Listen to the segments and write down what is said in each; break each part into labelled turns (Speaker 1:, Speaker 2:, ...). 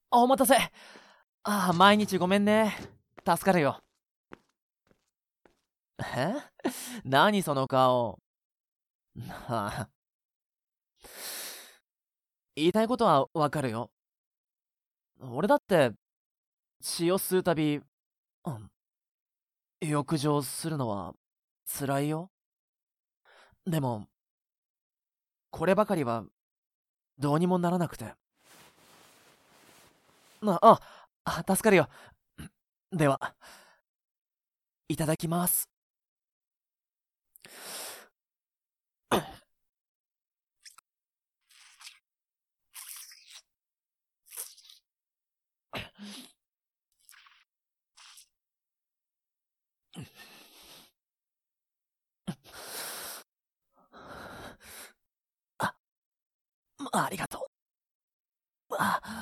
Speaker 1: お待たせ。毎日ごめんね。助かるよ。え何その顔。はあ、言いたいことはわかるよ。俺だって血を吸うたび、浴場するのは辛いよ。でも、こればかりはどうにもならなくて。助かるよ。では、いただきます。あ、ありがとう。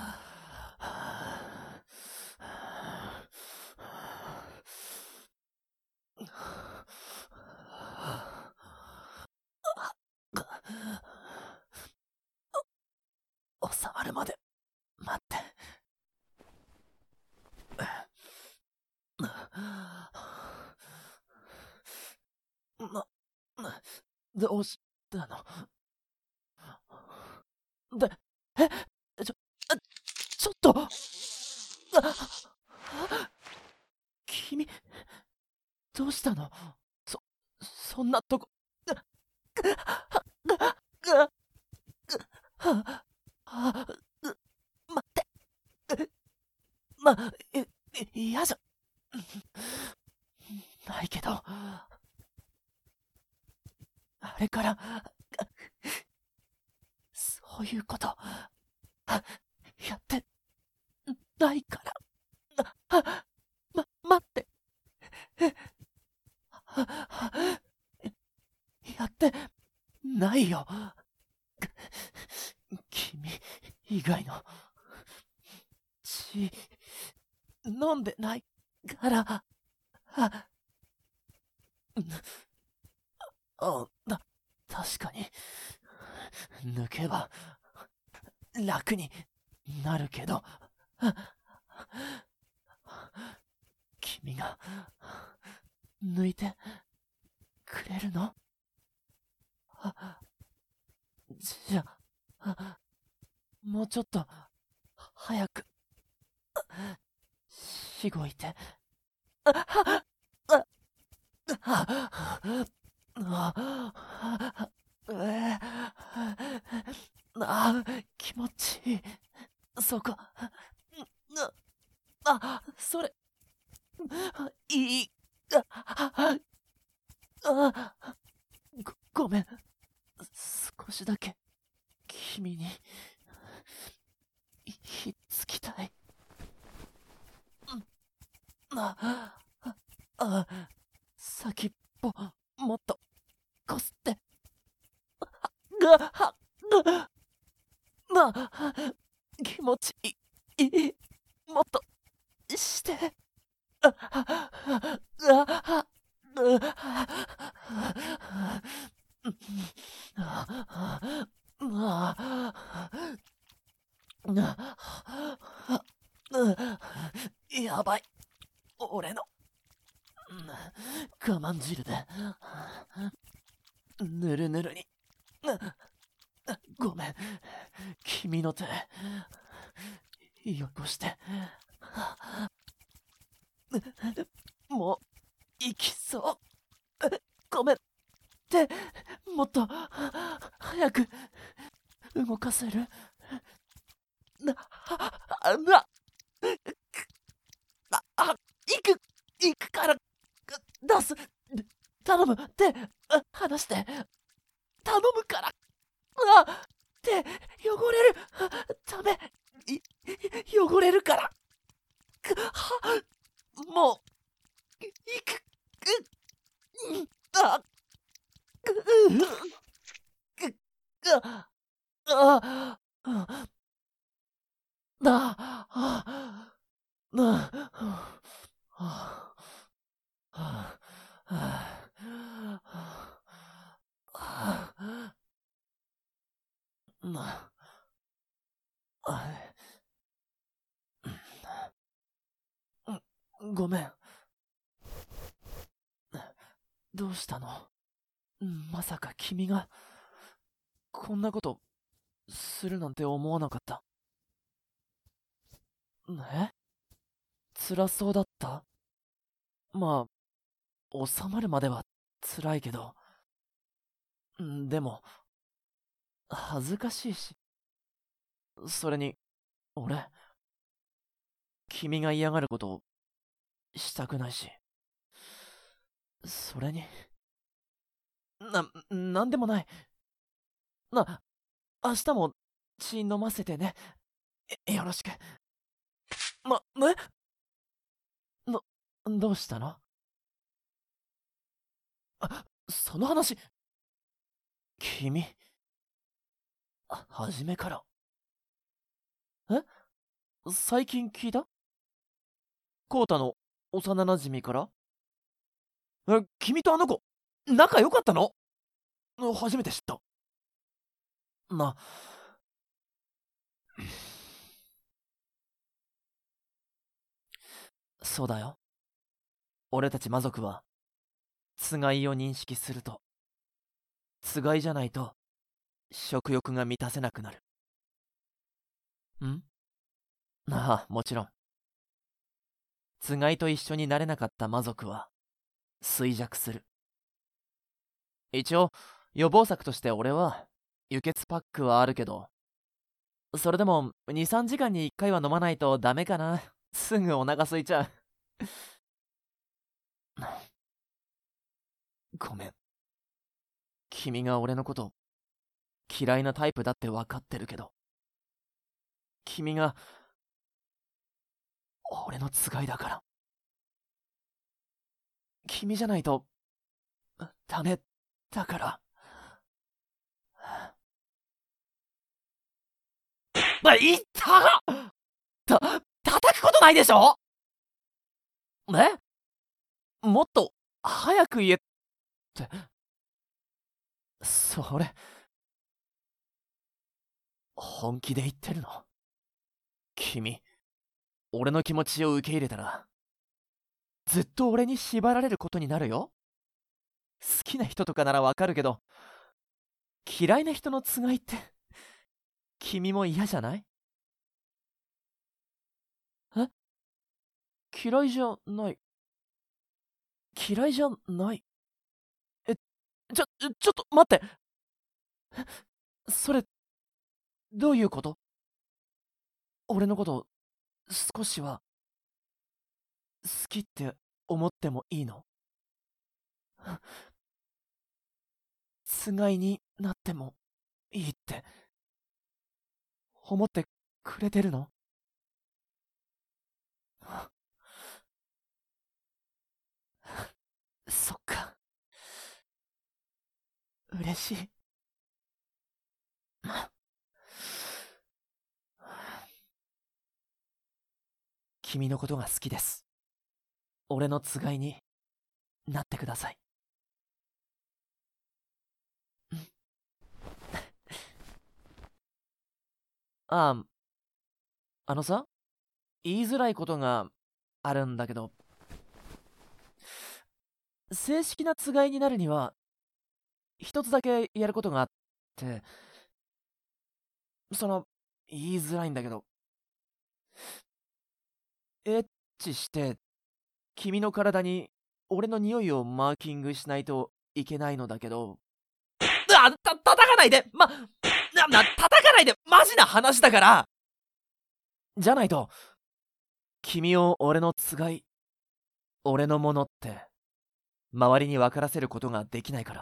Speaker 1: 収まるまで待って。な、どうしたの？で、ちょ、ちょっと君、どうしたの？そ、そんなとこ、待って、な、嫌じゃないけど、あれから、そういうこと、やってないから、待って、やってないよ。君以外の血、飲んでないから、あ、確かに、抜けば楽になるけど、君が抜いてくれるの？じゃあ、もうちょっと早くしごいて。気持ちいい。そこ。それ、いい。ごめん。少しだけ君にひっつきたい。先っぽもっとこすって。気持ちいい。もっとして。やばい。俺の我慢汁でぬるぬるに。ごめん。君の手よこして。もう行きそう。ごめん。手もっと早く動かせる？な、な、行くから出す。頼む。手離して。頼むから。手汚れる。ダメ。汚れるから。もう行く。ああああああごめん。どうしたの？まさか君が、こんなこと、するなんて思わなかった。え？辛そうだった？まあ、収まるまでは辛いけど。でも、恥ずかしいし。それに、俺、君が嫌がることをしたくないし。それに、なんでもない。明日も血飲ませてね。よろしく。ね？ど、どうしたの？その話、君、初めから。え？最近聞いた？コウタの幼馴染から？君とあの子、仲良かったの？初めて知った。な、そうだよ。俺たち魔族は、つがいを認識すると、つがいじゃないと、食欲が満たせなくなる。ん？もちろん。つがいと一緒になれなかった魔族は、衰弱する。一応、予防策として俺は、輸血パックはあるけど、それでも2、3時間に1回は飲まないとダメかな。すぐお腹空いちゃう。ごめん。君が俺のこと嫌いなタイプだって分かってるけど、君が俺のつがいだから。君じゃないとダメだから。いった叩くことないでしょ？ね？もっと早く言えって。それ、本気で言ってるの？君、俺の気持ちを受け入れたら、ずっと俺に縛られることになるよ。好きな人とかならわかるけど、嫌いな人のつがいって、君も嫌じゃない？え？嫌いじゃない。嫌いじゃない。え、ちょっと待って。それ、どういうこと？俺のこと、少しは、好きって思ってもいいの？つがいになってもいいって、思ってくれてるの？そっか。嬉しい。君のことが好きです。俺のつがいになってください。ああ、あのさ、言いづらいことがあるんだけど、正式なつがいになるには、一つだけやることがあって、言いづらいんだけど、エッチして、君の体に俺の匂いをマーキングしないといけないのだけど、叩かないで叩かないでマジな話だから。じゃないと、君を俺のつがい、俺のものって、周りに分からせることができないから。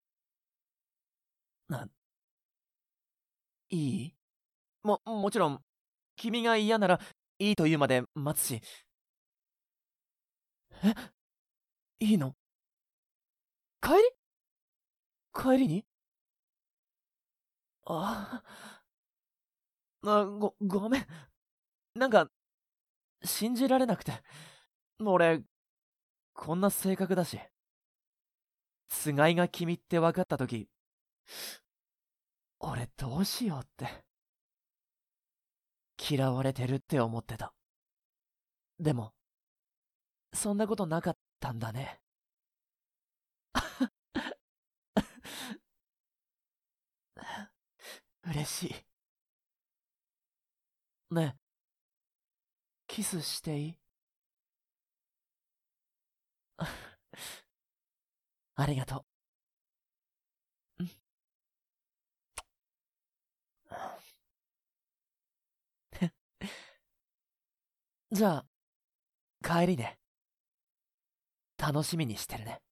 Speaker 1: いい？もちろん、君が嫌ならいいと言うまで待つし。え？いいの？帰り？帰りに？あごめん。なんか、信じられなくて。俺、こんな性格だし。つがいが君って分かったとき、俺どうしようって。嫌われてるって思ってた。でも、 そんなことなかったんだね。嬉しい。ねえ、キスしていい？ありがとう。じゃあ、帰りね。楽しみにしてるね。